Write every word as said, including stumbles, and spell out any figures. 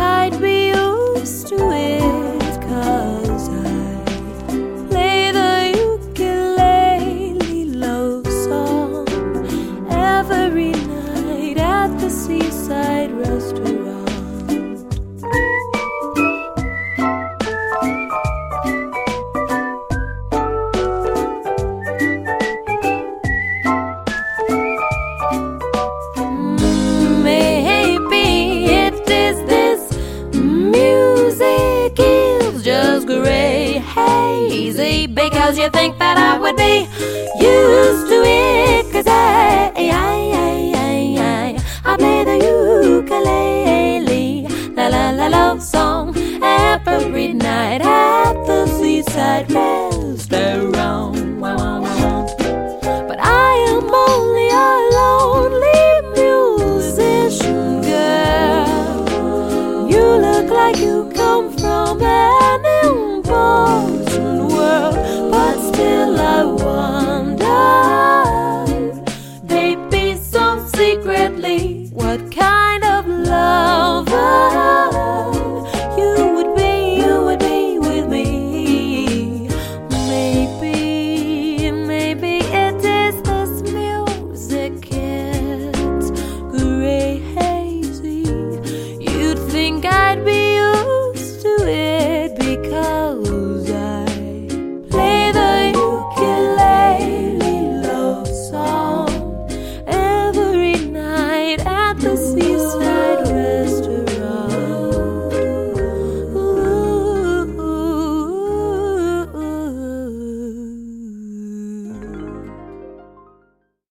I'd be used to it, 'cause I play the ukulele love song every night at the seaside restaurant. Just gray hazy because you think that I would be used to it, 'cause I, I, I, I, I, I play the ukulele, la la la love song every night at the seaside restaurant. But I am only a lonely musician girl. You look like you come from an important world, but still I wonder, baby, so secretly, what kind of love